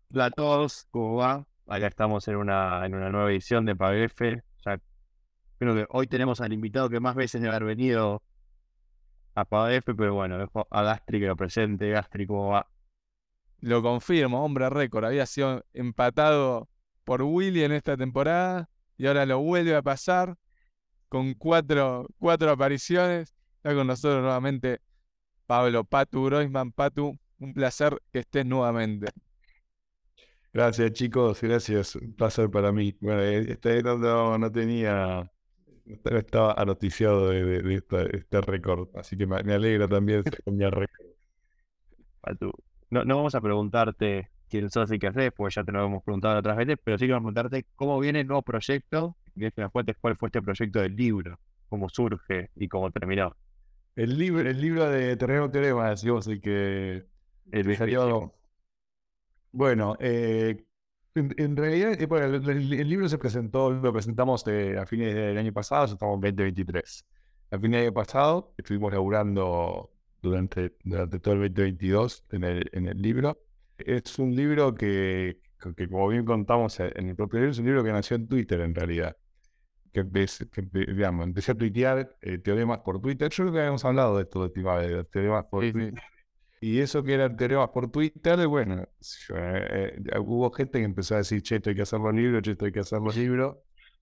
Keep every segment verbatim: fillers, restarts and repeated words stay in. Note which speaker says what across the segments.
Speaker 1: Hola a todos, ¿cómo va? Acá estamos en una, en una nueva edición de PAGF. Ya creo que hoy tenemos al invitado que más veces debe haber venido a PAGF, pero bueno, dejo a Gastri que lo presente. Gastri, ¿cómo va?
Speaker 2: Lo confirmo, hombre récord. Había sido empatado por Willy en esta temporada y ahora lo vuelve a pasar con cuatro, cuatro apariciones. Está con nosotros nuevamente Pablo Patu Groisman. Patu, un placer que estés nuevamente.
Speaker 3: Gracias, chicos, gracias. Un placer para mí. Bueno, eh, este no, no, no tenía, no estaba anoticiado de, de- de esta- este récord, así que me, me alegra también ser con mi récord.
Speaker 1: Patu. No, no vamos a preguntarte quién sos y qué haces, porque ya te lo hemos preguntado otras veces, pero sí que vamos a preguntarte cómo viene el nuevo proyecto. Y que nos cuentes cuál fue este proyecto del libro, cómo surge y cómo terminó.
Speaker 3: El libro, el libro de Terreno Teorema, decimos, el que,
Speaker 1: El
Speaker 3: que
Speaker 1: mismísimo.
Speaker 3: salió. Bueno, eh, en, en realidad, eh, bueno, el, el- el libro se presentó, lo presentamos eh, a fines del año pasado, ya estamos en dos mil veintitrés. A fines del año pasado estuvimos laburando durante, durante todo el dos mil veintidós en el, en el libro. Es un libro que, que, que, como bien contamos en el propio libro, es un libro que nació en Twitter en realidad. Que, empe- que empe- digamos, empecé a tuitear eh, teoremas por Twitter. Yo creo que habíamos hablado de esto, de, tema de los teoremas por
Speaker 2: Sí,
Speaker 3: Twitter.
Speaker 2: sí.
Speaker 3: Y eso que eran teoremas por Twitter, y bueno, yo, eh, eh, hubo gente que empezó a decir, che, esto hay que hacer los libros, che, esto hay que hacer los libros.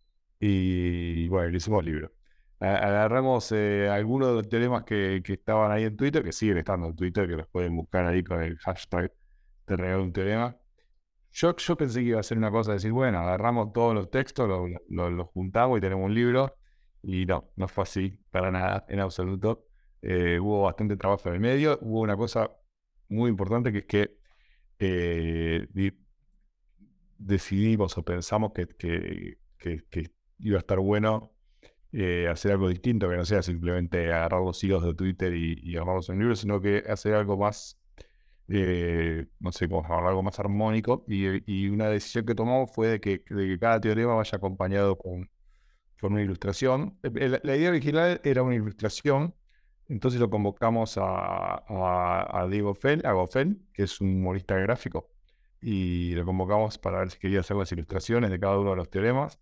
Speaker 3: Y bueno, le hicimos libros. A- Agarramos eh, algunos de los teoremas que, que estaban ahí en Twitter, que siguen estando en Twitter, que los pueden buscar ahí con el hashtag te regalo un teorema. Yo, yo pensé que iba a ser una cosa de decir, bueno, agarramos todos los textos, los lo, lo juntamos y tenemos un libro. Y no, no fue así, para nada, en absoluto. Eh, hubo bastante trabajo en el medio. Hubo una cosa muy importante que es que eh, di- decidimos o pensamos que, que, que- que iba a estar bueno eh, hacer algo distinto, que no sea simplemente agarrar los hilos de Twitter y, y armarlos en un libro, sino que hacer algo más, eh, no sé cómo llamarlo, algo más armónico. Y, y una decisión que tomamos fue de que, de que cada teorema vaya acompañado con, con una ilustración. Eh, eh, La, la idea original era una ilustración, entonces lo convocamos a, a, a Diego Fell, a Gofel, que es un humorista gráfico, y lo convocamos para ver si quería hacer las ilustraciones de cada uno de los teoremas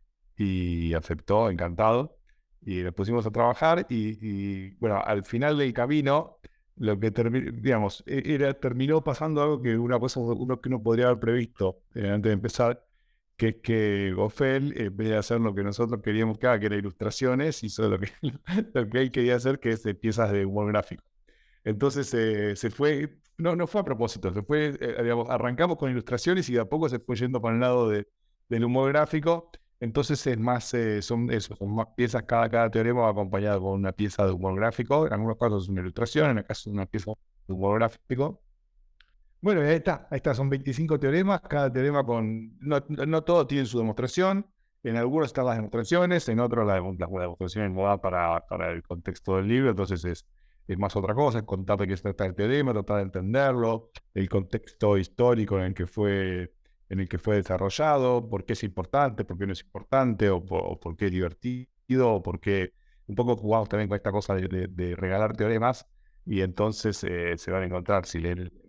Speaker 3: y aceptó, encantado, y nos pusimos a trabajar y, y, bueno, al final del camino, lo que terminó, digamos, e- era, terminó pasando algo que una cosa uno que no podría haber previsto eh, antes de empezar, que es que Gofel, en vez de hacer lo que nosotros queríamos que haga, que era ilustraciones, hizo lo que, lo que él quería hacer, que es de piezas de humor gráfico. Entonces eh, se fue, no, no fue a propósito, se fue, eh, digamos, arrancamos con ilustraciones y de a poco se fue yendo para el lado de, del humor gráfico. Entonces es más, eh, son, eso, son más piezas, cada, cada teorema va acompañado con una pieza de humor gráfico. En algunos casos es una ilustración, en el caso es una pieza de humor gráfico. Bueno, y ahí está, ahí está, son veinticinco teoremas, cada teorema con, no, no todo tiene su demostración, en algunos están las demostraciones, en otros las la, la demostraciones no da para, para el contexto del libro, entonces es, es más otra cosa, es contar de qué se trata el teorema, tratar de entenderlo, el contexto histórico en el que fue, en el que fue desarrollado, por qué es importante, por qué no es importante, o por, o por qué es divertido, o por qué, un poco jugamos también con esta cosa de, de, de regalar teoremas, y entonces eh, se van a encontrar, si leen el,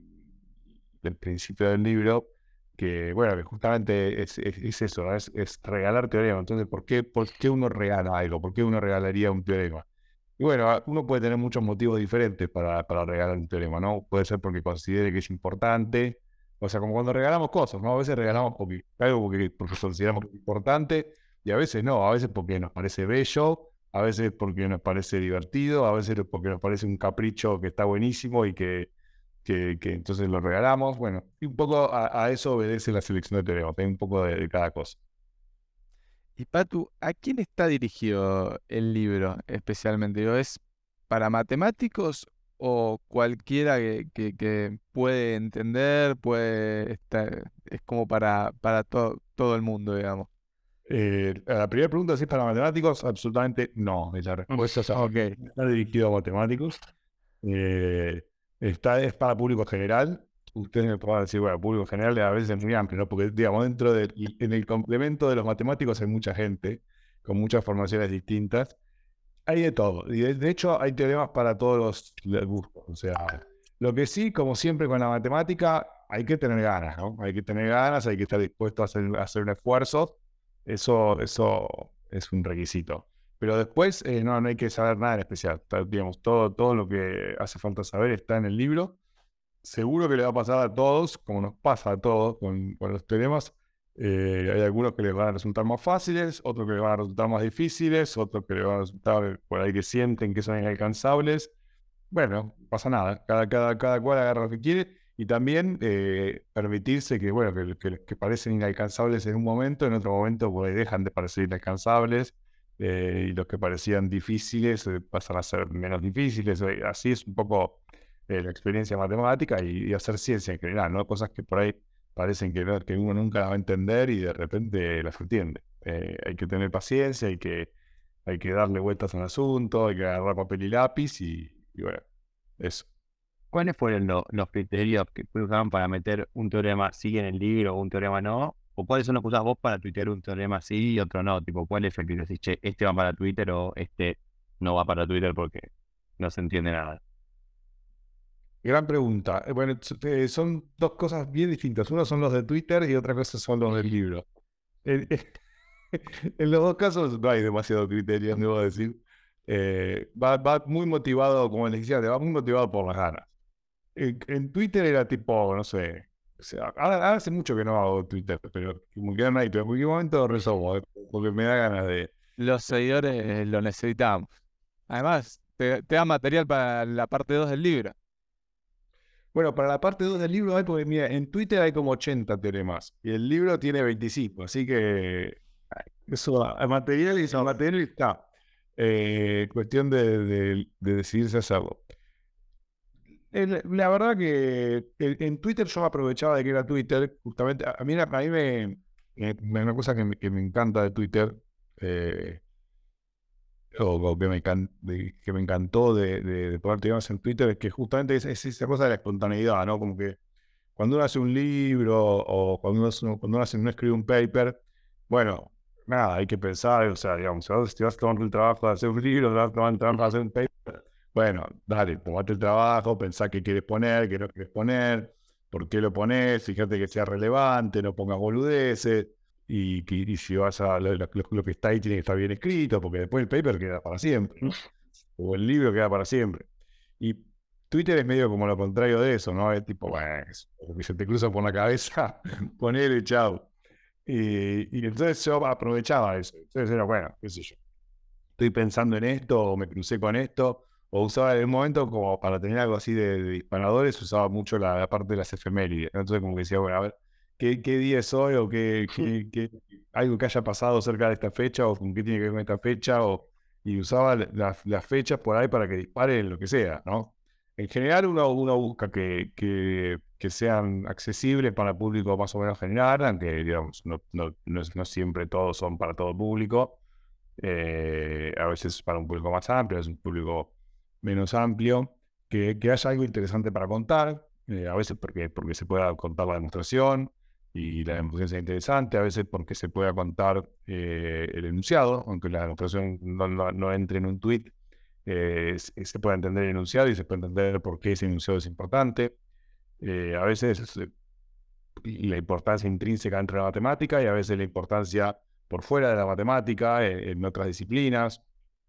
Speaker 3: del principio del libro, que bueno, que justamente es, es, es eso, ¿no? es, es regalar teorema. Entonces, ¿por qué, ¿por qué uno regala algo? ¿Por qué uno regalaría un teorema? Y bueno, uno puede tener muchos motivos diferentes para, para regalar un teorema, ¿no? Puede ser porque considere que es importante, o sea, como cuando regalamos cosas, ¿no? A veces regalamos porque, algo porque, porque consideramos que es importante, y a veces no, a veces porque nos parece bello, a veces porque nos parece divertido, a veces porque nos parece un capricho que está buenísimo y que que, que entonces lo regalamos. Bueno, y un poco a, a eso obedece la selección de teoremas, hay un poco de, de cada cosa.
Speaker 2: Y Patu, ¿a quién está dirigido el libro especialmente? Digo, ¿es para matemáticos o cualquiera que, que- que puede entender, puede estar, es como para, para to- todo el mundo, digamos?
Speaker 3: Eh, a la primera pregunta, si es para matemáticos, absolutamente no. Y la respuesta es
Speaker 2: Ok.
Speaker 3: está dirigido a matemáticos. Eh, está, es para público general. Ustedes me pueden decir, bueno, público general a veces es muy amplio, ¿no? Porque, digamos, dentro del, en el complemento de los matemáticos hay mucha gente con muchas formaciones distintas. Hay de todo. Y de, de hecho, hay teoremas para todos los, los gustos. O sea, lo que sí, como siempre con la matemática, hay que tener ganas, ¿no? Hay que tener ganas, hay que estar dispuesto a hacer, a hacer un esfuerzo. Eso, eso es un requisito. Pero después eh, no, no hay que saber nada en especial. Está, digamos, todo, todo lo que hace falta saber está en el libro. Seguro que le va a pasar a todos, como nos pasa a todos con, con los teoremas. Eh, hay algunos que les van a resultar más fáciles, otros que les van a resultar más difíciles, otros que les van a resultar por ahí que sienten que son inalcanzables. Bueno, no pasa nada. Cada, cada, cada cual agarra lo que quiere. Y también eh, permitirse que, bueno, que, que, que parecen inalcanzables en un momento, en otro momento pues, dejan de parecer inalcanzables. Eh, y los que parecían difíciles eh, pasan a ser menos difíciles. Eh, así es un poco eh, la experiencia matemática y, y hacer ciencia en general, ¿no? Cosas que por ahí parecen que, no- que uno nunca las va a entender y de repente las entiende. Eh, hay que tener paciencia, hay que, hay que darle vueltas al asunto, hay que agarrar papel y lápiz y, y bueno, eso.
Speaker 1: ¿Cuáles fueron lo- los criterios que usaban para meter un teorema sí en el libro o un teorema no? ¿O cuáles son los que usas vos para tuitear un teorema sí y otro no? Tipo, ¿cuál es el que decís, che, este va para Twitter o este no va para Twitter porque no se entiende nada?
Speaker 3: Gran pregunta. Eh, Bueno, s- eh, son dos cosas bien distintas. Uno son los de Twitter y otra cosa son los del libro. En, en los dos casos no hay demasiado criterio, debo decir. Eh, va, va muy motivado, como les decía, va muy motivado por las ganas. En, en Twitter era tipo, no sé, o sea, ahora, ahora hace mucho que no hago Twitter, pero como que no hay, pero en cualquier momento resuelvo, eh, porque me da ganas de...
Speaker 2: Los seguidores eh, lo necesitamos. Además, te, te da material para la parte dos del libro.
Speaker 3: Bueno, para la parte dos del libro hay, porque mira, en Twitter hay como ochenta teoremas y el libro tiene veinticinco, así que eso, a- material y ese material está. Eh, cuestión de, de- de decidirse hacerlo. El- la verdad que en, en Twitter yo aprovechaba de que era Twitter, justamente, a, a mí, a mí me, me- me- una cosa que me, que me encanta de Twitter, eh, o, o que, me can- de- que me encantó de, de, de poder tenerlos en Twitter, es que justamente es, es esa cosa de la espontaneidad, ¿no? Como que cuando uno hace un libro o cuando uno, hace- cuando uno, hace- uno escribe un paper, bueno, nada, hay que pensar, o sea, digamos, si vas, si vas a tomar el trabajo de hacer un libro, te vas a tomar el trabajo de hacer un paper, bueno, dale, tomate el trabajo, pensá qué quieres poner, qué no quieres poner, por qué lo pones, fíjate que sea relevante, no pongas boludeces, y, que- y si vas a lo, lo- lo que está ahí tiene que estar bien escrito, porque después el paper queda para siempre, ¿no? O el libro queda para siempre. Y Twitter es medio como lo contrario de eso, ¿no? Es tipo, bueno, es lo que se te cruza por la cabeza, ponele chao. Y, y entonces yo aprovechaba eso. Entonces era, bueno, qué sé yo. Estoy pensando en esto, o me crucé con esto, o usaba en un momento como para tener algo así de, de disparadores, usaba mucho la, la parte de las efemérides. Entonces como que decía, bueno, a ver, ¿qué, qué día es hoy? O qué, qué, qué- algo que haya pasado cerca de esta fecha, o con qué tiene que ver con esta fecha, o, y usaba la- las las fechas por ahí para que disparen lo que sea, ¿no? En general uno, uno busca que, que, que sean accesibles para el público más o menos general, aunque digamos, no, no, no, es- no siempre todos son para todo público. Eh, a veces para un público más amplio, a veces un público menos amplio, que, que haya algo interesante para contar, eh, a veces porque, porque se pueda contar la demostración y la demostración sea interesante, a veces porque se pueda contar eh, el enunciado, aunque la demostración no, no, no entre en un tweet, eh, se, se puede entender el enunciado y se puede entender por qué ese enunciado es importante. Eh, a veces eh, la importancia intrínseca dentro de la matemática y a veces la importancia por fuera de la matemática, en, en otras disciplinas,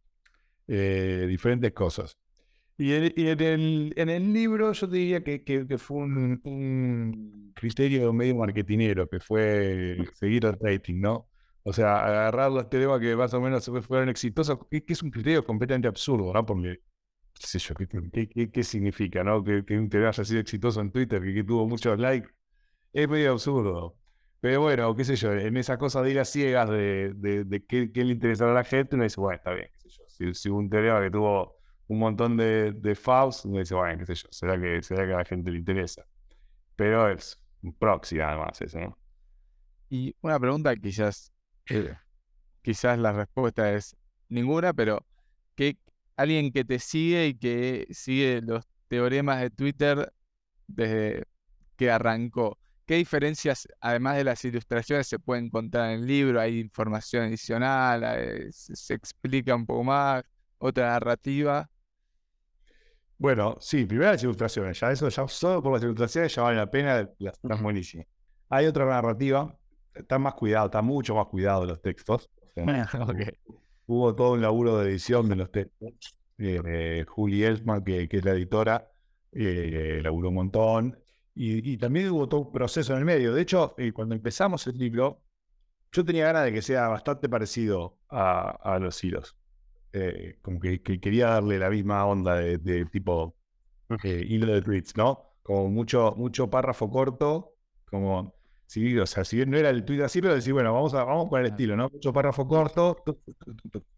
Speaker 3: eh, diferentes cosas. Y, en, y en el, en el libro yo te diría que, que, que fue un, un criterio medio marketinero, que fue seguir el rating, ¿no? O sea, agarrar los teoremas que más o menos fueron exitosos, que, que es un criterio completamente absurdo, ¿no? Porque, qué sé yo, ¿qué, qué, qué, qué significa, ¿no? Que, que un teorema haya sido exitoso en Twitter, que, que tuvo muchos likes, es medio absurdo. Pero bueno, qué sé yo, en esa cosa de ir a ciegas de, de, de qué, qué le interesaba a la gente, uno dice, bueno, está bien, qué sé yo. Si, si un teorema que tuvo un montón de, de faus, uno dice, bueno, qué sé yo, será que, será que a la gente le interesa. Pero es un proxy además eso, ¿no?
Speaker 2: Y una pregunta quizás, eh, quizás la respuesta es ninguna, pero que alguien que te sigue y que sigue los teoremas de Twitter desde que arrancó, ¿qué diferencias, además de las ilustraciones, se pueden encontrar en el libro? ¿Hay información adicional? Eh, ¿Se, se explica un poco más? ¿Otra narrativa?
Speaker 3: Bueno, sí, primero las ilustraciones, ya eso, ya solo por las ilustraciones ya vale la pena, las están buenísimas. Hay otra narrativa, está más cuidado, está mucho más cuidado los textos. O sea,
Speaker 2: Ok.
Speaker 3: hubo todo un laburo de edición de los textos. Eh, eh, Julie Elfman, que, que es la editora, eh, laburó un montón. Y, y también hubo todo un proceso en el medio. De hecho, eh, cuando empezamos el libro, yo tenía ganas de que sea bastante parecido a, a los hilos. Eh, como que, que quería darle la misma onda de, de tipo eh, hilo de tweets, ¿no? Como mucho, mucho párrafo corto, como, sí, o sea, si bien no era el tweet así, pero decir, bueno, vamos, a, vamos con el estilo, ¿no? Mucho párrafo corto. Tu, tu, tu, tu, tu.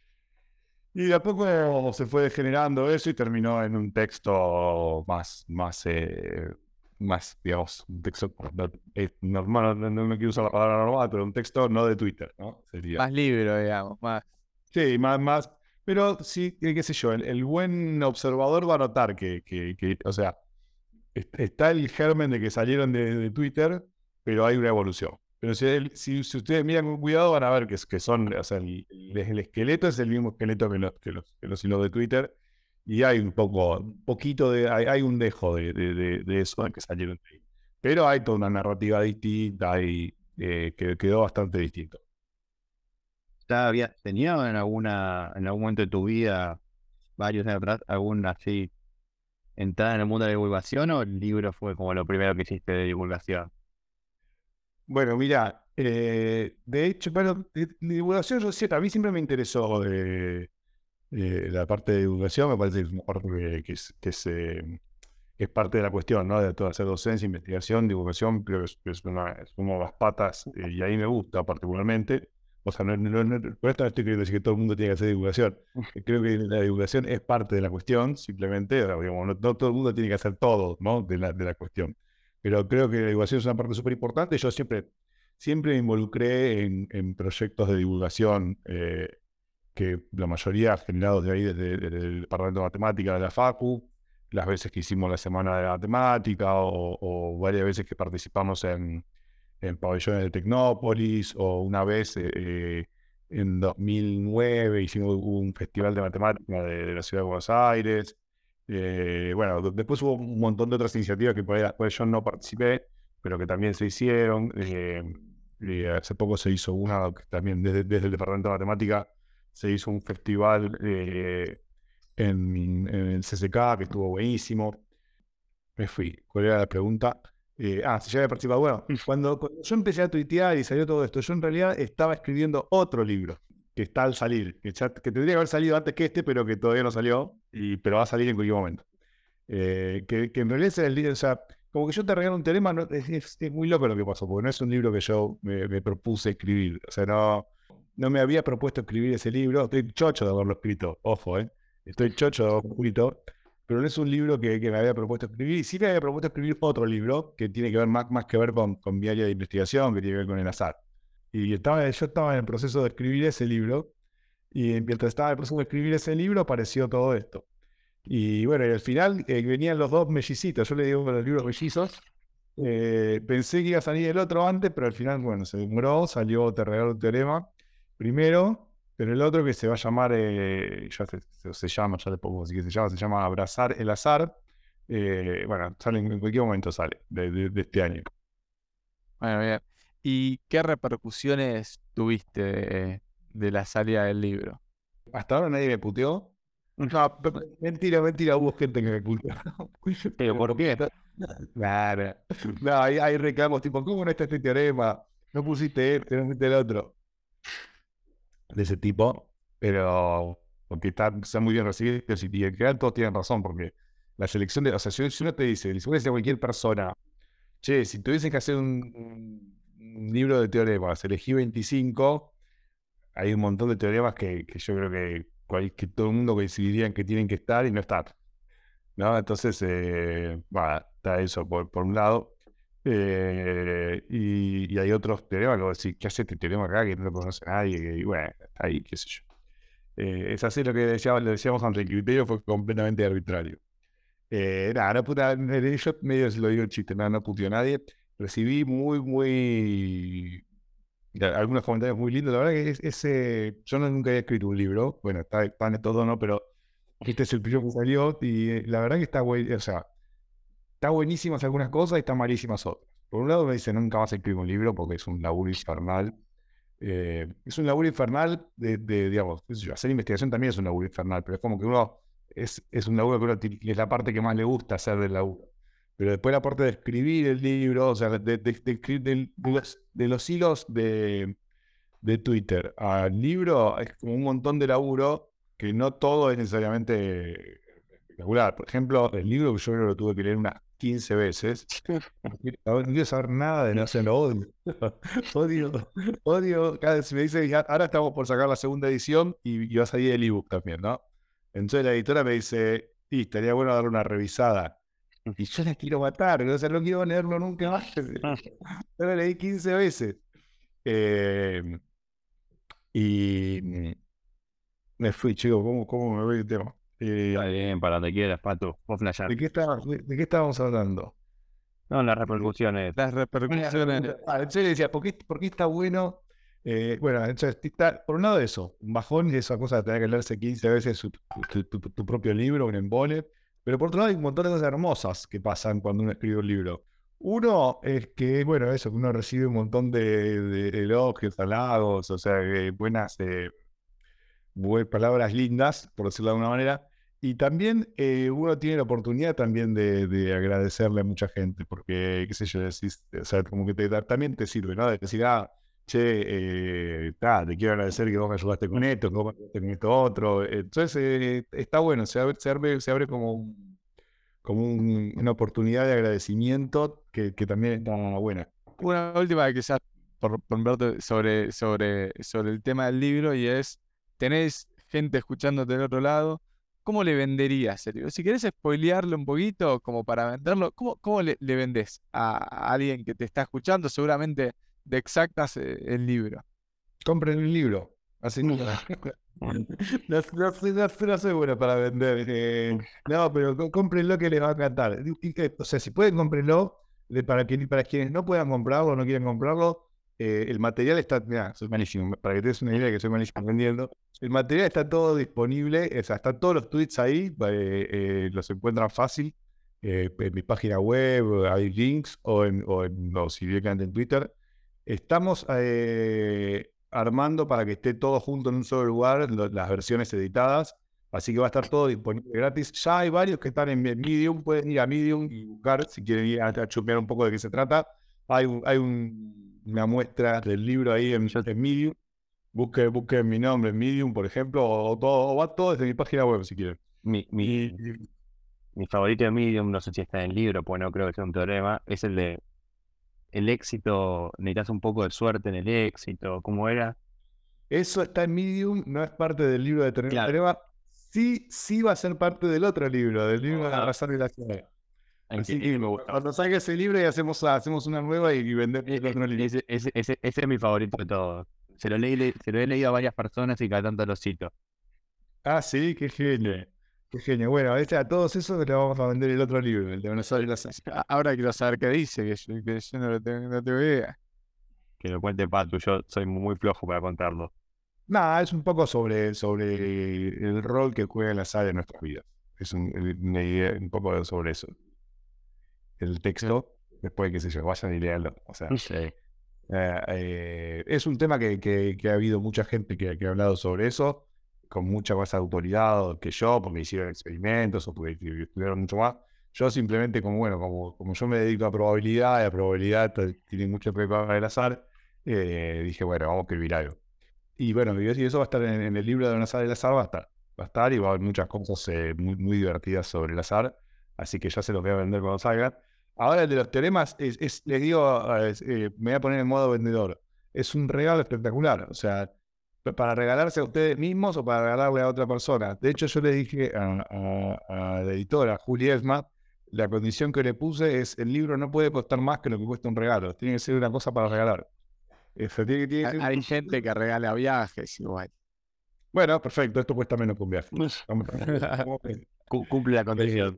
Speaker 3: Y de a poco se fue degenerando eso y terminó en un texto más, más, eh, más, digamos, un texto no, eh, normal, no, no me quiero usar la palabra normal, pero un texto no de Twitter, ¿no? Sería.
Speaker 2: Más libro, digamos, más.
Speaker 3: Sí, más, más, pero sí, eh, qué sé yo, el, el buen observador va a notar que, que, que, o sea, est- está el germen de que salieron de, de Twitter, pero hay una evolución. Pero si, el- si, si ustedes miran con cuidado van a ver que, es- que son, o sea, el, el- el esqueleto es el mismo esqueleto que los, que los, que los hilos de Twitter, y hay un poco, un poquito de, hay, hay un dejo de, de, de, de eso de que salieron de ahí. Pero hay toda una narrativa distinta y eh, que quedó bastante distinto.
Speaker 1: ¿Ya habías tenido en alguna, en algún momento de tu vida, varios años atrás, alguna así entrada en el mundo de la divulgación o el libro fue como lo primero que hiciste de divulgación?
Speaker 3: Bueno, mira, eh, de hecho, bueno, de, de divulgación, yo sé, a mí siempre me interesó eh, eh, la parte de divulgación, me parece que es, una parte que, que es, que es, eh, que es parte de la cuestión, ¿no? De todo hacer docencia, investigación, divulgación, creo que es, es una, es una de las patas, eh, y ahí me gusta particularmente. O sea, no, no, no, por esto no estoy queriendo decir que todo el mundo tiene que hacer divulgación. Eh, Creo que la divulgación es parte de la cuestión, simplemente, o sea, digamos, no, no todo el mundo tiene que hacer todo, ¿no? De la, de la cuestión. Pero creo que la divulgación es una parte súper importante. Yo siempre, siempre me involucré en, en proyectos de divulgación, eh, que la mayoría generados de ahí desde, desde el Departamento de Matemática de la Facu, las veces que hicimos la Semana de la Matemática o, o varias veces que participamos en, en pabellones de Tecnópolis, o una vez eh, eh, en dos mil nueve hicimos un festival de matemática de, de la ciudad de Buenos Aires. Eh, bueno, d- después hubo un montón de otras iniciativas que por ahí, por ahí yo no participé, pero que también se hicieron. Eh, eh, hace poco se hizo una que también desde, desde el Departamento de Matemática se hizo un festival eh, en, en el C C K que estuvo buenísimo. Me fui. ¿Cuál era la pregunta? Eh, ah, si ya había participado. Bueno, cuando, cuando yo empecé a tuitear y salió todo esto, yo en realidad estaba escribiendo otro libro que está al salir, que, ya- que tendría que haber salido antes que este, pero que todavía no salió, y, pero va a salir en cualquier momento. Eh, que, que en realidad es el libro, o sea, como que yo te regalo un teorema, no, es, es- es muy loco lo que pasó, porque no es un libro que yo me, me propuse escribir. O sea, no, no me había propuesto escribir ese libro. Estoy chocho de haberlo escrito, ojo, ¿eh? Estoy chocho de haberlo escrito, pero no es un libro que, que me había propuesto escribir. Y sí me había propuesto escribir otro libro que tiene que ver más, más que ver con, con mi área de investigación, que tiene que ver con el azar. Y estaba, yo estaba en el proceso de escribir ese libro, y mientras estaba en el proceso de escribir ese libro apareció todo esto. Y bueno, y al final eh, venían los dos mellicitos, yo le digo los libros mellizos. Eh, pensé que iba a salir el otro antes, pero al final, bueno, se demoró, salió Te regalo un teorema primero, pero el otro que se va a llamar, eh, ya se, se, se llama, ya le pongo así que se llama, se llama Abrazar el azar. Eh, bueno, sale en, en cualquier momento sale, de, de, de este año.
Speaker 2: Bueno, bien. ¿Y qué repercusiones tuviste de, de la salida del libro?
Speaker 3: Hasta ahora nadie me puteó. No, pe- pe- mentira, mentira, hubo gente que me puteó.
Speaker 1: ¿Pero por qué?
Speaker 3: Claro. No, hay, hay reclamos tipo, ¿cómo no está este teorema? No pusiste este, no pusiste el otro. De ese tipo, pero porque está, está muy bien recibido y en general todos tienen razón, porque la selección de, o sea, si, si uno te dice, si uno dice a cualquier persona, che, si tuviesen que hacer un, un libro de teoremas, elegí veinticinco, hay un montón de teoremas que, que yo creo que, cual- que todo el mundo coincidiría en que tienen que estar y no están, ¿no? Entonces, eh, va, está eso por, por un lado. Eh, y, y hay otros teoremas que vos decís, ¿qué hace este teorema acá que no lo conoce nadie? Y bueno, está ahí, qué sé yo. Eh, es así lo que decíamos, le decíamos antes, el criterio fue completamente arbitrario. Eh, nada, no puta, yo medio se lo digo el chiste, nada, no puteó a nadie. Recibí muy, muy, ya, algunos comentarios muy lindos. La verdad que es- ese, yo no- nunca había escrito un libro, bueno, está, está en todo, ¿no? Pero Este es el primero que salió y eh, la verdad que está güey, o sea, está buenísimas algunas cosas y están malísimas otras. Por un lado me dice, nunca vas a escribir un libro porque es un laburo infernal. Eh, es un laburo infernal de, de digamos, qué sé yo, hacer investigación también es un laburo infernal, pero es como que uno, es, es un laburo que uno tiene- es la parte que más le gusta hacer del laburo. Pero después la parte de escribir el libro, o sea, de, de, de, de- de los, de los hilos de, de Twitter al libro, es como un montón de laburo que no todo es necesariamente espectacular. Por ejemplo, el libro que yo creo que lo tuve que leer unas quince veces. No quiero saber, no quiero saber nada de no se lo odio. Odio, odio. Cada vez me dice, "Ya, ahora estamos por sacar la segunda edición y, y va a salir el ebook también, ¿no?" Entonces la editora me dice, sí, estaría bueno darle una revisada. Y yo la quiero matar, o sea, no quiero leerlo nunca más. Yo lo leí quince veces. Eh, y me fui, chico, ¿cómo, cómo me voy el tema? Eh,
Speaker 1: Está bien, para donde quieras, Pato. Vos flashear.
Speaker 3: ¿de, qué está- de, de qué estábamos hablando?
Speaker 1: No, las repercusiones.
Speaker 2: Las repercusiones.
Speaker 3: Ah, entonces le decía, ¿por qué, por qué está bueno? Eh, bueno, entonces, está, por un lado eso, un bajón y esa cosa de tener que leerse quince veces su- tu, tu- tu- tu propio libro, un embole. Pero por otro lado hay un montón de cosas hermosas que pasan cuando uno escribe un libro. Uno es que, bueno, eso, que uno recibe un montón de, de elogios, halagos, o sea, eh, buenas, eh, buen- palabras lindas, por decirlo de alguna manera. Y también eh, uno tiene la oportunidad también de, de agradecerle a mucha gente, porque, qué sé yo, decís, o sea, como que te, da- también te sirve, ¿no? De decir, ah, che, eh, ta, te quiero agradecer que vos me ayudaste con esto, que vos me ayudaste con esto otro. Entonces, eh, está bueno, se abre, se abre, se abre como, un- como un- una oportunidad de agradecimiento que, que también está buena.
Speaker 2: Una última quizás por, por Humberto, sobre, sobre, sobre el tema del libro y es, tenés gente escuchándote del otro lado, ¿cómo le venderías el libro? Si querés spoilearlo un poquito como para venderlo, ¿cómo, cómo le, le vendés a, a alguien que te está escuchando seguramente de exactas eh, el libro?
Speaker 3: Compren el libro. Así no, no, no soy- no soy- no soy bueno para vender. eh, no, pero co- cómprenlo que les va a encantar. Y- y que, o sea, si pueden, cómprenlo. De- para, que, para quienes no puedan comprarlo, no quieren comprarlo, eh, el material está. Mira, soy malísimo. Para que te des una idea que soy malísimo vendiendo. El material está todo disponible. O sea, están todos los tweets ahí. eh, eh, los encuentran fácil. eh, en mi página web, hay links, o, en, o, en, o si directamente en Twitter. Estamos eh, armando para que esté todo junto en un solo lugar, lo- las versiones editadas, así que va a estar todo disponible gratis. Ya hay varios que están en Medium, pueden ir a Medium y buscar si quieren ir a, a chupear un poco de qué se trata. Hay, un- hay un- una muestra del libro ahí en,
Speaker 1: Yo,
Speaker 3: en Medium. Busque, busque mi nombre en Medium, por ejemplo, o, todo, o va todo desde mi página web si quieren.
Speaker 1: mi,
Speaker 3: Y,
Speaker 1: mi,
Speaker 3: y
Speaker 1: mi favorito de Medium, no sé si está en el libro, pues no creo que sea un teorema, es el de el éxito, necesitas un poco de suerte en el éxito, ¿cómo era?
Speaker 3: eso está en Medium, no es parte del libro de Teorema
Speaker 1: Claro,
Speaker 3: Teorema. Sí, sí va a ser parte del otro libro, del libro de la
Speaker 1: ah,
Speaker 3: razón y la clave.
Speaker 1: en que
Speaker 3: Así que
Speaker 1: me gusta.
Speaker 3: cuando salga ese libro y hacemos, hacemos una nueva y, y vendemos
Speaker 1: E-
Speaker 3: el
Speaker 1: e-
Speaker 3: otro libro.
Speaker 1: Ese, ese, ese, ese es mi favorito de todos. Se lo, leí, le- se lo he leído a varias personas y cada tanto lo cito.
Speaker 3: Ah, sí, qué genio. Qué genio. Bueno, este, a todos esos le vamos a vender el otro libro, el de Buenos Aires.
Speaker 2: A- Ahora quiero saber qué dice, que yo, que yo no, lo tengo, no tengo idea.
Speaker 1: Que lo cuente Patu, yo soy muy flojo para contarlo.
Speaker 3: Nada, es un poco sobre, sobre el rol que juega la sal en nuestras vidas. Es un, una idea, un poco sobre eso. El texto, después, qué sé yo, vayan y leanlo. O sea,
Speaker 1: Sí.
Speaker 3: eh, eh, es un tema que, que, que ha habido mucha gente que, que ha hablado sobre eso, con mucha más autoridad que yo, porque hicieron experimentos o porque estudiaron mucho más. Yo simplemente, como bueno, como, como yo me dedico a probabilidad, y la probabilidad t- tiene mucho que ver con el azar, eh, dije, bueno, vamos a escribir algo. Y bueno, y eso va a estar en, en el libro de Un azar del azar, va a estar. Va a estar y va a haber muchas cosas eh, muy, muy divertidas sobre el azar. Así que ya se los voy a vender cuando salgan. Ahora el de los teoremas, es, es- les digo, eh, es, eh, me voy a poner en modo vendedor. Es un regalo espectacular. O sea, pa- para regalarse a ustedes mismos o para regalarle a otra persona. De hecho, yo le dije a, a- a la editora, Juli Esma, la condición que le puse es: el libro no puede costar más que lo que cuesta un regalo. Tiene que ser una cosa para regalar. Eso tiene, tiene que
Speaker 2: Ha-
Speaker 3: ser-
Speaker 2: Hay gente que regala viajes igual.
Speaker 3: Bueno, perfecto, esto cuesta menos que un viaje. Vamos vamos a ver.
Speaker 1: Cu- Cumple la condición.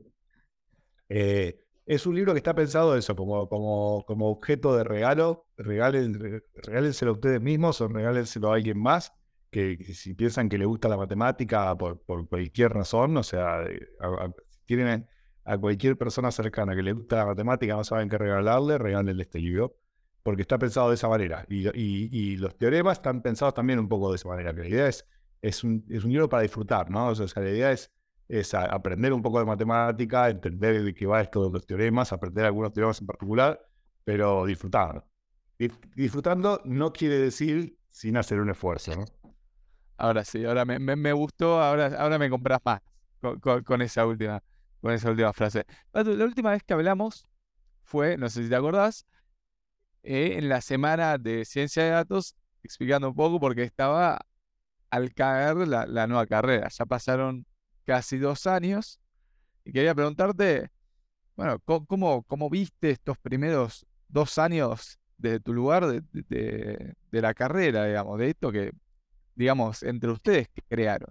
Speaker 3: Eh, es un libro que está pensado eso, como, como, como objeto de regalo. Regalen, re- regálenselo a ustedes mismos o regálenselo a alguien más que, que si piensan que les gusta la matemática por, por cualquier razón, o sea, eh, a- a- si tienen a cualquier persona cercana que le gusta la matemática, no saben qué regalarle, regálenle este libro, porque está pensado de esa manera. Y, y- y los teoremas están pensados también un poco de esa manera, que la idea es, es, un, es un libro para disfrutar, ¿no? O sea, la idea es, es a- aprender un poco de matemática, entender de qué va esto de los teoremas, aprender algunos teoremas en particular, pero disfrutar. Dif- Disfrutando no quiere decir sin hacer un esfuerzo, ¿no?
Speaker 2: Ahora sí, ahora me, me, me gustó, ahora, ahora me compras más con, con- con esa última, con esa última frase. Patu, la última vez que hablamos fue, no sé si te acordás, eh, en la semana de ciencia de datos, explicando un poco porque estaba al caer la, la nueva carrera. Ya pasaron casi dos años y quería preguntarte, bueno, co- ¿cómo, cómo viste estos primeros dos años de tu lugar de, de, de- de la carrera, digamos, de esto que, digamos, entre ustedes que crearon?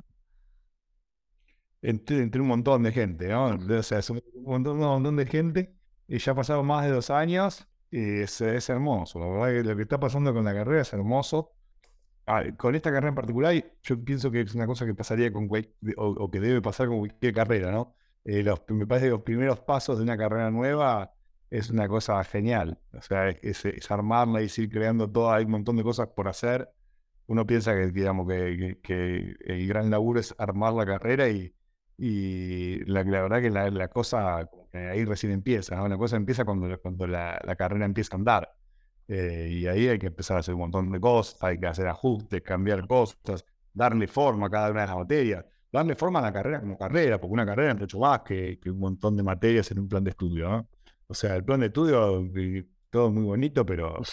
Speaker 3: Entre, entre un montón de gente, ¿no? O sea, es un montón, un montón de gente y ya pasaron más de dos años y es, es hermoso. La verdad que lo que está pasando con la carrera es hermoso. Ah, con esta carrera en particular, y yo pienso que es una cosa que pasaría con cual- o, o que debe pasar con cualquier carrera, ¿no? Eh, los, me parece que los primeros pasos de una carrera nueva es una cosa genial. O sea, es, es- es armarla y ir creando todo. Hay un montón de cosas por hacer. Uno piensa que, digamos, que, que- que el gran laburo es armar la carrera y, y la, la verdad que la, la cosa como que ahí recién empieza, ¿no? La cosa empieza cuando, cuando la, la carrera empieza a andar. Eh, y ahí hay que empezar a hacer un montón de cosas, hay que hacer ajustes, cambiar cosas, darle forma a cada una de las materias, darle forma a la carrera como carrera, porque una carrera es mucho más que, que un montón de materias en un plan de estudio, ¿no? O sea, el plan de estudio, eh, todo muy bonito, pero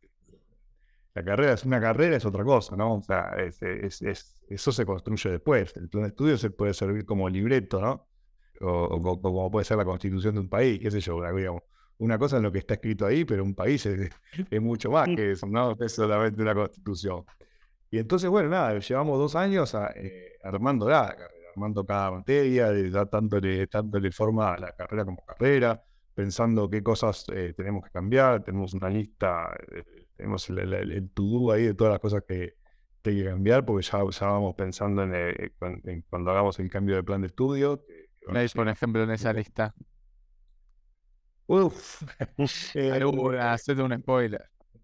Speaker 3: la carrera es una carrera, es otra cosa, ¿no? O sea, es, es- es- eso se construye después. El plan de estudio se puede servir como libreto, ¿no? O, o- o como puede ser la constitución de un país, qué sé yo, una, digamos, una cosa es lo que está escrito ahí, pero un país es, es mucho más que eso, ¿no? Es solamente una constitución. Y entonces, bueno, nada, llevamos dos años a, eh, armando la carrera, armando cada materia, de, da- dándole, dándole forma a la carrera como carrera, pensando qué cosas eh, tenemos que cambiar, tenemos una lista, eh, tenemos el, el, el- el to-do ahí de todas las cosas que, que hay que cambiar, porque ya, ya vamos pensando en, eh, cuan- en cuando hagamos el cambio de plan de estudio. que- que van a
Speaker 2: ¿Veis, por
Speaker 3: ser-
Speaker 2: ejemplo, en esa lista?
Speaker 3: Uf, eh,
Speaker 2: Alguna, hacete un spoiler.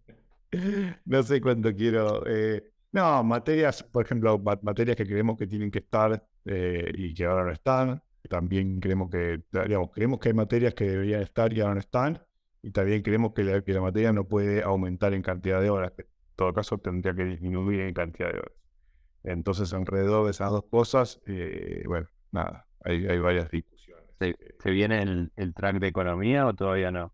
Speaker 3: no sé cuánto quiero. eh, no, materias, por ejemplo, ma- materias que creemos que tienen que estar eh, y que ahora no están. También creemos que, digamos, creemos que hay materias que deberían estar y ahora no están. Y también creemos que la, que la materia no puede aumentar en cantidad de horas, que en todo caso tendría que disminuir en cantidad de horas. Entonces, alrededor de esas dos cosas, eh, bueno, nada, hay, hay varias discusiones.
Speaker 1: ¿Se,
Speaker 3: Eh,
Speaker 1: se viene el, el track de economía o todavía no?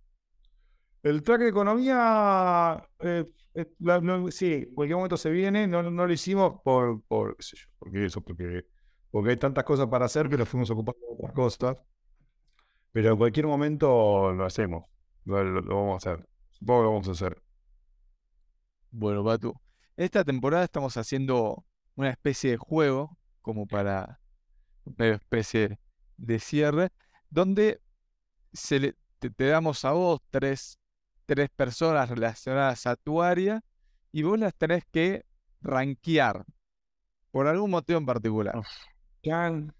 Speaker 3: El track de economía, eh, eh, la- no- sí, en cualquier momento se viene, no, no lo hicimos por, por, qué sé yo, porque eso, porque, porque hay tantas cosas para hacer que nos fuimos ocupando de otras cosas, pero en cualquier momento lo hacemos, lo, lo- lo vamos a hacer, supongo que lo vamos a hacer.
Speaker 2: Bueno, Batu, esta temporada estamos haciendo una especie de juego, como para una especie de cierre, donde se le- te, te damos a vos tres, tres personas relacionadas a tu área y vos las tenés que rankear por algún motivo en particular.
Speaker 1: Uf,
Speaker 3: Can,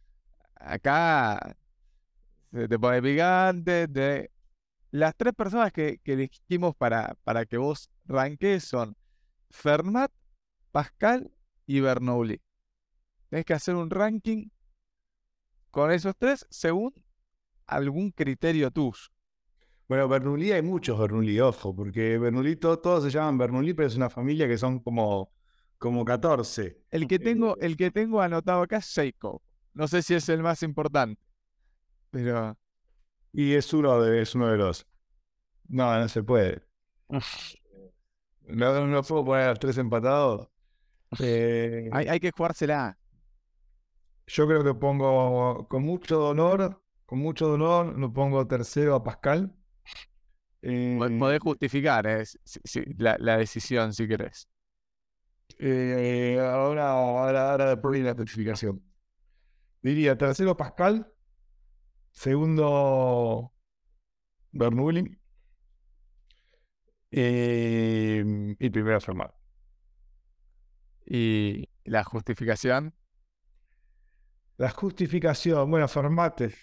Speaker 2: Acá se te pone picante. te- Las tres personas que, que elegimos para, para que vos rankees son Fermat, Pascal y Bernoulli. Tenés que hacer un ranking con esos tres según algún criterio tuyo.
Speaker 3: bueno, Bernoulli hay muchos Bernoulli, ojo, porque Bernoulli, to- todos se llaman Bernoulli, pero es una familia que son como, como catorce.
Speaker 2: El que tengo,
Speaker 3: Eh,
Speaker 2: el que tengo anotado acá es Seiko. No sé si es el más importante, pero
Speaker 3: y es uno de, es uno de los... No, no se puede.
Speaker 1: uf,
Speaker 3: No, no puedo poner a los tres empatados. Eh,
Speaker 2: hay, hay que jugársela.
Speaker 3: Yo creo que pongo con mucho dolor, con mucho dolor, lo pongo tercero a Pascal.
Speaker 2: Po-
Speaker 3: Eh,
Speaker 2: Podés justificar eh, si- si- si- la, la decisión si querés.
Speaker 3: eh, ahora, ahora, ahora después viene la especificación. Diría tercero Pascal, segundo Bernoulli eh, y primero Fermat.
Speaker 2: Y la justificación.
Speaker 3: La justificación, bueno, Fermat eh,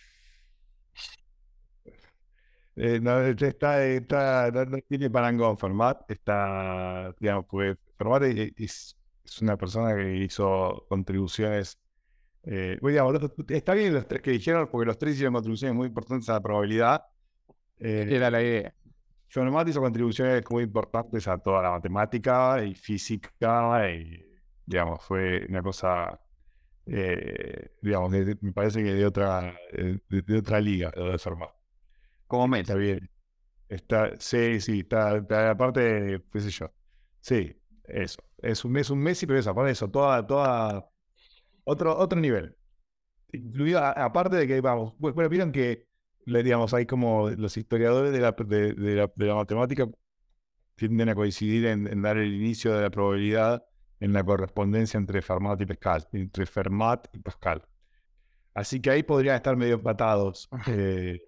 Speaker 3: eh, no, está, está, no, no tiene parangón. Fermat está, digamos, pues Fermat es, es- es una persona que hizo contribuciones. Eh, bueno, digamos, los- está bien los tres que dijeron, porque los tres hicieron contribuciones muy importantes a la probabilidad. Eh,
Speaker 2: Era la idea.
Speaker 3: Fermat hizo contribuciones muy importantes a toda la matemática y física, y, digamos, fue una cosa, eh, digamos, de- de- me parece que de otra, eh, de, de otra liga, lo de Fermat.
Speaker 1: Como
Speaker 3: Está
Speaker 1: Messi.
Speaker 3: bien. Está, sí, sí, está, está- aparte, qué sé yo. Sí, eso. Es un, es un Messi, pero eso, aparte de eso, toda, toda, otro, otro nivel. Incluido, a- aparte de que, vamos, bu- bueno, vieron que, le, digamos, hay como los historiadores de la, de, de la, de la matemática tienden a coincidir en, en dar el inicio de la probabilidad en la correspondencia entre Fermat y Pascal, entre Fermat y Pascal. Así que ahí podrían estar medio empatados. eh,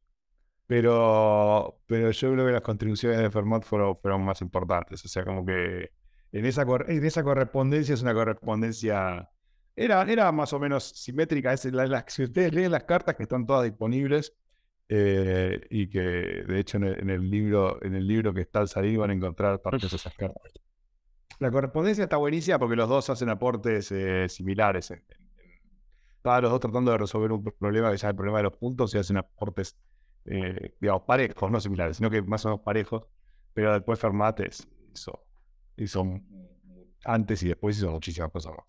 Speaker 3: Pero, pero yo creo que las contribuciones de Fermat fueron, fueron más importantes. O sea, como que en esa, cor- en esa correspondencia es una correspondencia. Era, era más o menos simétrica. Es la- la- si ustedes leen las cartas que están todas disponibles, eh, y que de hecho en el, en el libro, en el libro que está al salir van a encontrar partes de esas cartas. La correspondencia está buenísima porque los dos hacen aportes eh, similares. en- en- Estaban los dos tratando de resolver un problema que sea el problema de los puntos y hacen aportes, eh, digamos, parejos, no similares, sino que más o menos parejos. Pero después Fermat es- hizo, hizo antes y después hizo muchísimas cosas más.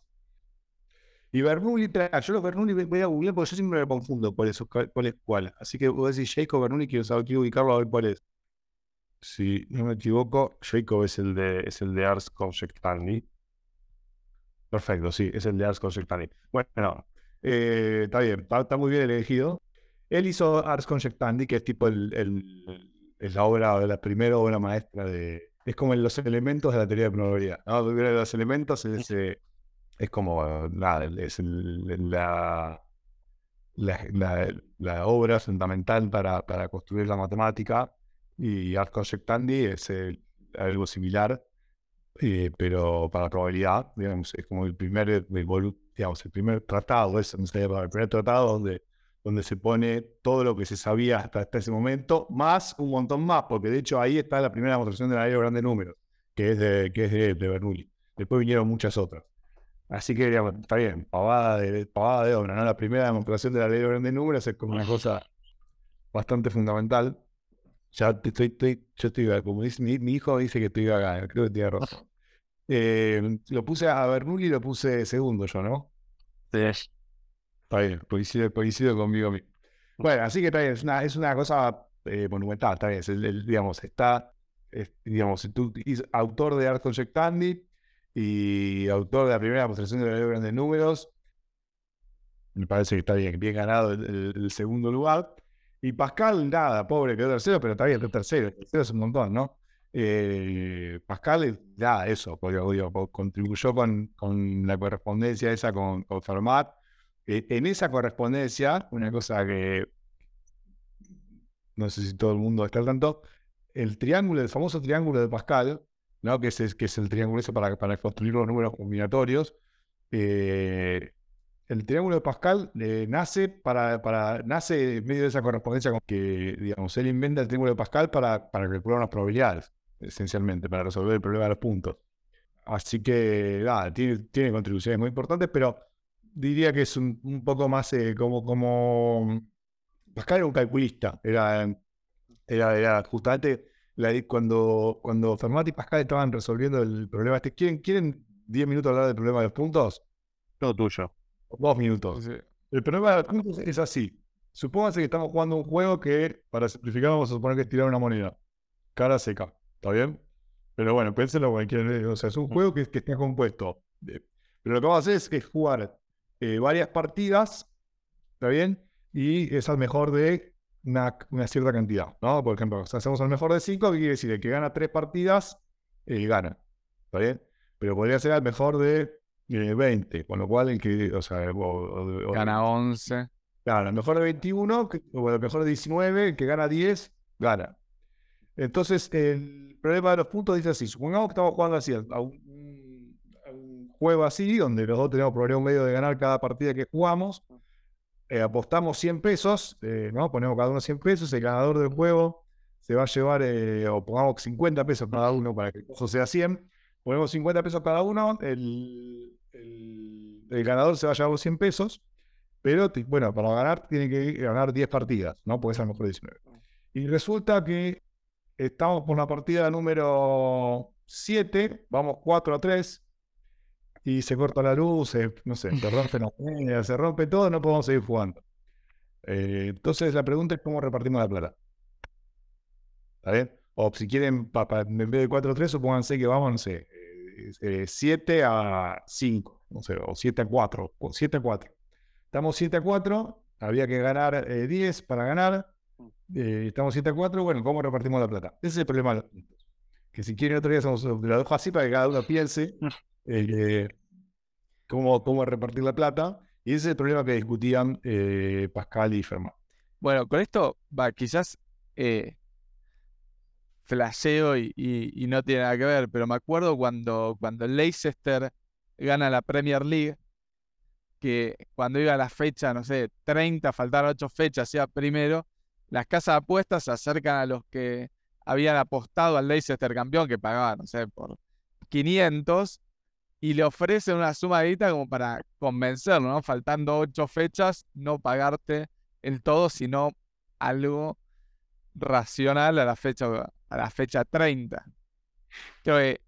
Speaker 3: Y Bernoulli, tra- yo los Bernoulli voy voy a googlear porque yo siempre me confundo por eso, cuál cuál es cuál. Así que voy a decir Jacob Bernoulli, quiero saber, quiero ubicarlo a ver cuál es. Si no me equivoco, Jacob es el de, es el de Ars Conjectandi. Perfecto, sí, es el de Ars Conjectandi. Bueno, eh, está bien, está, está muy bien elegido. Él hizo Ars Conjectandi, que es tipo el, el- es la obra, la primera obra maestra de... Es como en los elementos de la teoría de probabilidad, ¿no? Primero de los elementos es, eh, es como, eh, nada, es el- la, la, la- la obra fundamental para, para construir la matemática, y Ars Conjectandi es eh, algo similar, eh, pero para probabilidad, digamos, es como el primer, eh, volu- digamos, el primer tratado, es, no sé, el primer tratado donde, donde se pone todo lo que se sabía hasta, hasta ese momento, más un montón más, porque de hecho ahí está la primera demostración de la ley de grandes números, que es de, que es de, de Bernoulli. Después vinieron muchas otras. Así que, digamos, está bien, pavada de, pavada de obra, ¿no? La primera demostración de la ley de grandes números es como una cosa bastante fundamental. Ya te- estoy, estoy, yo estoy, como dice mi, mi hijo dice que estoy acá, creo que tiene razón. Eh, lo puse a Bernoulli y lo puse segundo yo, ¿no?
Speaker 1: Sí.
Speaker 3: Está bien, coincide, coincido conmigo mismo. Bueno, así que está bien, es una, es una cosa eh, monumental, está bien, es el- el- digamos, está, es, digamos, tú, es autor de Ars Conjectandi y autor de la primera demostración de la ley de grandes números. Me parece que está bien, bien ganado el, el- el segundo lugar. Y Pascal, nada, pobre, quedó tercero, pero está bien, quedó tercero. El tercero es un montón, ¿no? Eh, Pascal, eh, nada, eso, porque, digo, po- contribuyó con, con la correspondencia esa con, con Fermat. Eh, en esa correspondencia, una cosa que no sé si todo el mundo está al tanto, el triángulo, el famoso triángulo de Pascal, ¿no? Que es, el- que es el triángulo ese para, para construir los números combinatorios. eh, el triángulo de Pascal eh, nace para, para nace en medio de esa correspondencia con que, digamos, él inventa el triángulo de Pascal para, para calcular unas probabilidades, esencialmente, para resolver el problema de los puntos. Así que, nada, tiene, tiene contribuciones muy importantes, pero diría que es un, un poco más eh, como, como... Pascal era un calculista, era, era, era justamente la- cuando, cuando Fermat y Pascal estaban resolviendo el problema este. ¿Quieren, quieren diez minutos hablar del problema de los puntos?
Speaker 1: Todo tuyo.
Speaker 3: Dos minutos.
Speaker 2: Sí.
Speaker 3: El problema de los puntos es así. Supónganse que estamos jugando un juego que, para simplificar, vamos a suponer que es tirar una moneda. Cara seca. ¿Está bien? Pero bueno, pénselo cualquier. O sea, es un juego que, que está compuesto. de- pero lo que vamos a hacer es, es jugar eh, varias partidas. ¿Está bien? Y es al mejor de una, una cierta cantidad, ¿no? Por ejemplo, si hacemos al mejor de cinco, ¿qué quiere decir? El que gana tres partidas, eh, gana. ¿Está bien? Pero podría ser al mejor de eh, veinte, con lo cual el que, o sea, o- o- o-
Speaker 2: Gana once.
Speaker 3: claro, el mejor de veintiuno, que- o el mejor de diecinueve, el que gana diez, gana. Entonces, el problema de los puntos dice así: supongamos que estamos jugando así, a un, a un juego así, donde los dos tenemos probabilidad un medio de ganar cada partida que jugamos. Eh, apostamos cien pesos, eh, ¿no? Ponemos cada uno cien pesos, el ganador del juego se va a llevar, eh, o pongamos cincuenta pesos cada uno para que el costo sea cien. Ponemos cincuenta pesos cada uno, el, el, el ganador se va a llevar los cien pesos, pero bueno, para ganar tiene que ganar diez partidas, ¿no? Porque es a lo mejor diecinueve. Y resulta que estamos por la partida número siete, vamos cuatro a tres, y se corta la luz, se, no sé, se rompe la media, se rompe todo, no podemos seguir jugando. Eh, entonces la pregunta es cómo repartimos la plata. ¿Está bien? O si quieren, pa, pa, en vez de cuatro a tres, supónganse que vamos, no sé, eh, eh, siete a cinco, no sé, o siete a cuatro, o siete a cuatro. Estamos siete a cuatro, había que ganar eh, diez para ganar, eh, estamos siete a cuatro, bueno, ¿cómo repartimos la plata? Ese es el problema de los puntos. Que si quieren otro día, somos, lo dejo así para que cada uno piense eh, cómo, cómo repartir la plata, y ese es el problema que discutían eh, Pascal y Fermat.
Speaker 2: Bueno, con esto, va, quizás eh, flasheo y, y, y no tiene nada que ver, pero me acuerdo cuando, cuando el Leicester gana la Premier League, que cuando iba a la fecha, no sé, treinta, faltaron ocho fechas, sea primero, las casas de apuestas se acercan a los que habían apostado al Leicester campeón, que pagaban, no sé, por quinientos, y le ofrecen una suma de guita como para convencerlo, ¿no? Faltando ocho fechas, no pagarte el todo, sino algo racional a la fecha, a la fecha treinta. Creo que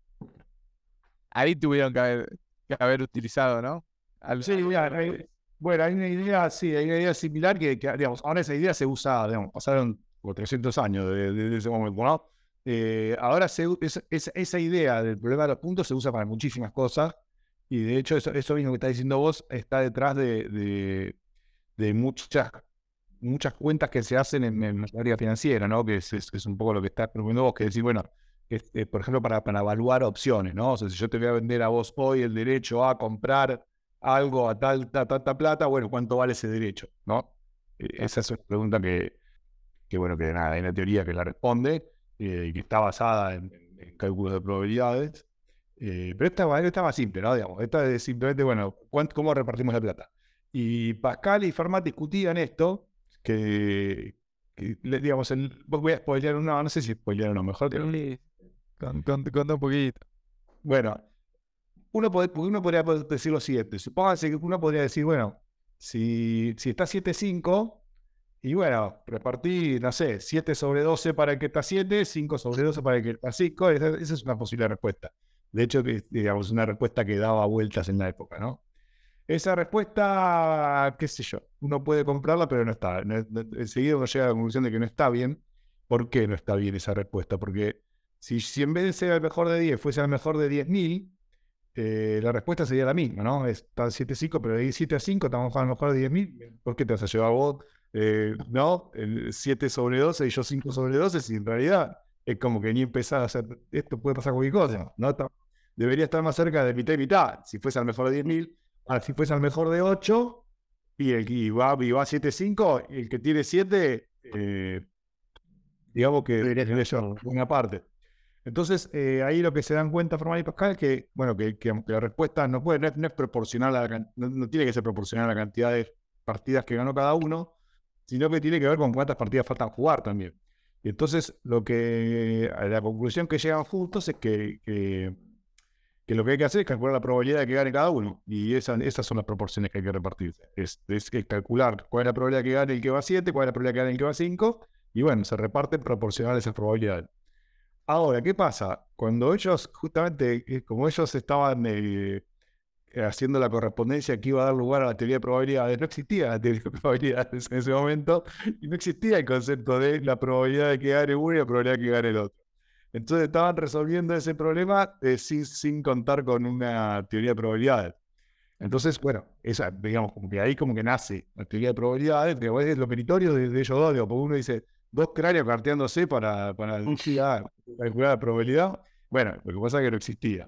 Speaker 2: ahí tuvieron que haber, que haber utilizado, ¿no? Al,
Speaker 3: Sí, mira, hay, bueno, hay una idea, sí, hay una idea similar que, que, digamos, ahora esa idea se usa, digamos, pasaron como trescientos años desde de, de ese momento, ¿no? Eh, ahora se, es, es, esa idea del problema de los puntos se usa para muchísimas cosas, y de hecho eso, eso mismo que estás diciendo vos está detrás de, de, de muchas, muchas cuentas que se hacen en, en la área financiera, ¿no? Que es, es, es un poco lo que estás proponiendo vos, que decir, bueno, que, eh, por ejemplo, para, para evaluar opciones, ¿no? O sea, si yo te voy a vender a vos hoy el derecho a comprar algo a tal, ta, tanta plata, bueno, ¿cuánto vale ese derecho? ¿No? Eh, esa es una pregunta que, que, bueno, que nada, hay una teoría que la responde eh, y que está basada en, en cálculos de probabilidades. Eh, pero esta, esta más simple, ¿no? Digamos, esta es simplemente, bueno, ¿cómo repartimos la plata? Y Pascal y Fermat discutían esto, que, que digamos, el, voy a spoilear una, no sé si spoilear o no, mejor. Pero,
Speaker 2: con, con, con un poquito.
Speaker 3: Bueno, Uno, pod uno podría decir lo siguiente. Supónganse que uno podría decir, bueno, si, si está siete cinco, y bueno, repartí, no sé, siete sobre doce para el que está siete, cinco sobre doce para el que está cinco. Esa, esa es una posible respuesta. De hecho, digamos, una respuesta que daba vueltas en la época, ¿no? Esa respuesta, qué sé yo, uno puede comprarla, pero no está. No, no, enseguida uno llega a la conclusión de que no está bien. ¿Por qué no está bien esa respuesta? Porque si, si en vez de ser el mejor de diez fuese el mejor de diez mil, Eh, la respuesta sería la misma, ¿no? Está siete cinco, pero de siete a cinco estamos a lo mejor de diez mil. ¿Por qué te vas a llevar vos? Eh, no, el siete sobre doce y yo cinco sobre doce, si en realidad es como que ni empezar a hacer esto, puede pasar cualquier cosa, ¿no? Está, debería estar más cerca de mitad y mitad. Si fuese al mejor de diez mil, si fuese al mejor de ocho y, el, y va, y va siete cinco, el que tiene siete, eh, digamos que debería tener yo una parte. Entonces, eh, ahí lo que se dan cuenta Fermat y Pascal es que, bueno, que, que, que la respuesta no puede, no es, no es proporcional a la, no, no tiene que ser proporcional a la cantidad de partidas que ganó cada uno, sino que tiene que ver con cuántas partidas faltan jugar también. Y entonces, lo que, a la conclusión que llegan juntos es que, que, que lo que hay que hacer es calcular la probabilidad de que gane cada uno. Y esa, esas son las proporciones que hay que repartir. Es, es, es calcular cuál es la probabilidad de que gane el que va a siete, cuál es la probabilidad de que gane el que va a cinco, y bueno, se reparten proporcionales esas probabilidades. Ahora, ¿qué pasa? Cuando ellos, justamente, como ellos estaban eh, haciendo la correspondencia que iba a dar lugar a la teoría de probabilidades, no existía la teoría de probabilidades en ese momento, y no existía el concepto de la probabilidad de que gane uno y la probabilidad de que gane el otro. Entonces estaban resolviendo ese problema eh, sin, sin contar con una teoría de probabilidades. Entonces, bueno, esa, digamos, como que ahí como que nace la teoría de probabilidades, que es lo meritorio de, de ellos dos, digo, porque uno dice, dos cráneos carteándose para, para calcular la probabilidad. Bueno, lo que pasa es que no existía.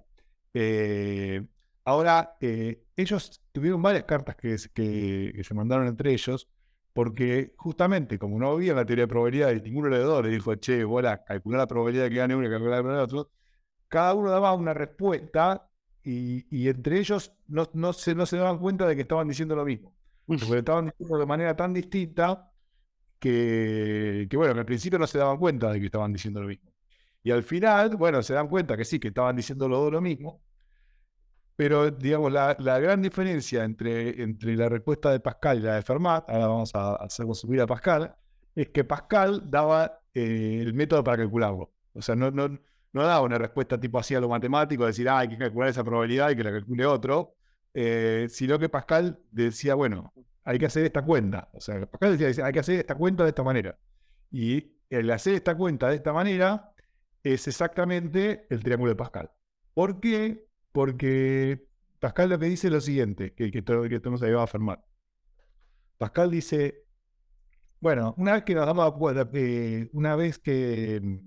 Speaker 3: Eh, ahora, eh, ellos tuvieron varias cartas que, que, que se mandaron entre ellos, porque justamente, como no había la teoría de probabilidad y ninguno de los dos le dijo, che, bola, calcular la probabilidad de que gane uno y calcular la probabilidad de otro, cada uno daba una respuesta y, y entre ellos no, no, se, no se daban cuenta de que estaban diciendo lo mismo. Porque lo estaban diciendo de manera tan distinta que, que, bueno, que al principio no se daban cuenta de que estaban diciendo lo mismo. Y al final, bueno, se dan cuenta que sí, que estaban diciendo los dos lo mismo. Pero, digamos, la, la gran diferencia entre, entre la respuesta de Pascal y la de Fermat, ahora vamos a hacer subir a Pascal, es que Pascal daba eh, el método para calcularlo. O sea, no, no, no daba una respuesta tipo así a lo matemático, decir, ah, hay que calcular esa probabilidad y que la calcule otro, eh, sino que Pascal decía, bueno, hay que hacer esta cuenta. O sea, Pascal decía, decía, hay que hacer esta cuenta de esta manera. Y el hacer esta cuenta de esta manera es exactamente el triángulo de Pascal. ¿Por qué? Porque Pascal lo que dice es lo siguiente, que, que, esto, que esto no se iba a afirmar. Pascal dice, bueno, una vez que nos damos cuenta, eh, una vez que,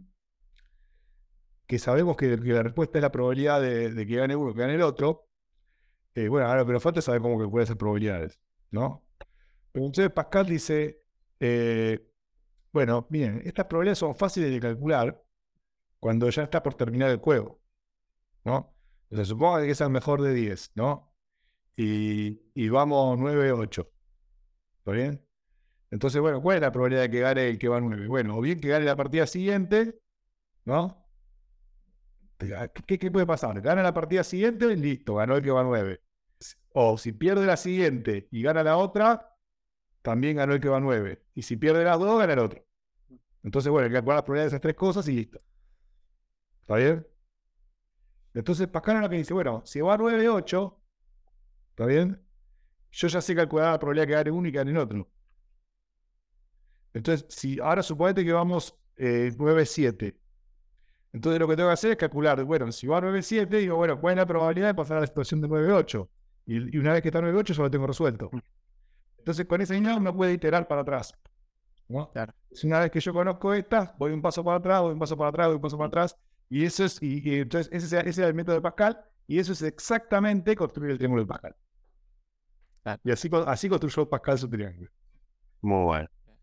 Speaker 3: que sabemos que, que la respuesta es la probabilidad de, de que gane uno, que gane el otro, eh, bueno, ahora pero falta saber cómo calcular esas probabilidades, ¿no? Pero entonces Pascal dice, eh, bueno, miren, estas probabilidades son fáciles de calcular cuando ya está por terminar el juego, ¿no? O sea, supongo que es el mejor de diez, ¿no? Y, y vamos nueve ocho. ¿Está bien? Entonces, bueno, ¿cuál es la probabilidad de que gane el que va nueve? Bueno, o bien que gane la partida siguiente, ¿no? ¿Qué, qué puede pasar? Gana la partida siguiente y listo, ganó el que va nueve. O si pierde la siguiente y gana la otra, también ganó el que va nueve. Y si pierde las dos, gana el otro. Entonces, bueno, hay que calcular las probabilidades de esas tres cosas y listo. ¿Está bien? Entonces, Pascal es lo que dice, bueno, si va nueve ocho, ¿está bien? Yo ya sé calcular la probabilidad de que gane uno y que gane el otro. Entonces, si ahora suponete que vamos eh, nueve siete. Entonces lo que tengo que hacer es calcular, bueno, si va nueve siete, digo, bueno, ¿cuál es la probabilidad de pasar a la situación de nueve ocho? Y, y una vez que está nueve ocho, ya lo tengo resuelto. Entonces con ese señal no puede iterar para atrás, ¿no?
Speaker 2: Claro.
Speaker 3: Si una vez que yo conozco esta, voy un paso para atrás, voy un paso para atrás, voy un paso para atrás, y eso es, y, y entonces ese, ese es el método de Pascal, y eso es exactamente construir el triángulo de Pascal.
Speaker 2: Claro.
Speaker 3: Y así, así construyó Pascal su triángulo.
Speaker 1: Muy bueno.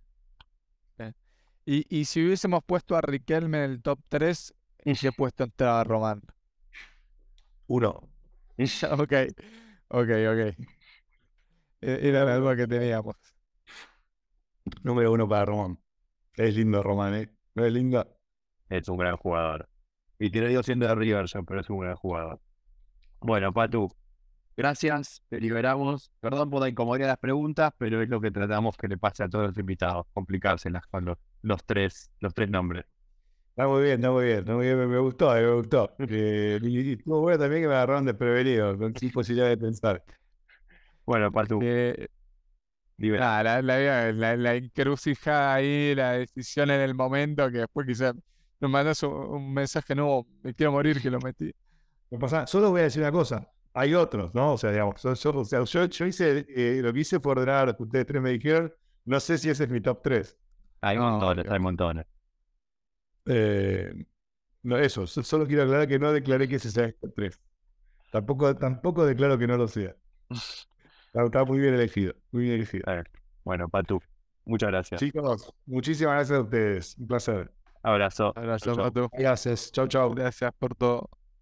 Speaker 2: Y, y si hubiésemos puesto a Riquelme en el top tres, ¿en qué puesto entraba Román?
Speaker 3: Uno.
Speaker 2: Ok, ok, ok. Era la duda que teníamos.
Speaker 3: Número uno para Román. Es lindo Román, ¿eh? ¿No es lindo?
Speaker 1: Es un gran jugador. Y te lo digo siendo de Riverson, pero es un gran jugador. Bueno, Patu, gracias, te liberamos. Perdón por la incomodidad de las preguntas, pero es lo que tratamos que le pase a todos los invitados, complicárselas con los, los tres, los tres nombres.
Speaker 3: Está muy bien, está muy bien, está muy bien, me, me gustó, me gustó. Eh, y, y estuvo bueno también que me agarraron desprevenido, con sin posibilidad de pensar.
Speaker 1: Bueno, Patu,
Speaker 2: Eh,
Speaker 1: libera.
Speaker 2: nada, la, la, la, la encrucijada ahí, la decisión en el momento, que después quizás nos mandas un, un mensaje, no, me quiero morir, que lo metí.
Speaker 3: No pasa nada. Solo voy a decir una cosa, hay otros, ¿no? O sea, digamos, yo, yo, o sea, yo, yo hice, eh, lo que hice fue ordenar lo que ustedes tres me dijeron, no sé si ese es mi top tres.
Speaker 1: Hay
Speaker 2: No,
Speaker 1: montones,
Speaker 2: ok.
Speaker 1: hay montones.
Speaker 3: Eh, no, eso, so- solo quiero aclarar que no declaré que ese sea el top tres. Tampoco, tampoco declaro que no lo sea. Está, está muy bien elegido, muy bien elegido.
Speaker 1: A ver, bueno, Patu, muchas gracias.
Speaker 3: Chicos, muchísimas gracias a ustedes, un placer.
Speaker 1: Abrazo.
Speaker 2: Abrazo,
Speaker 1: Chau, chau.
Speaker 2: Pato.
Speaker 3: Gracias, chau, chau.
Speaker 2: Gracias por todo.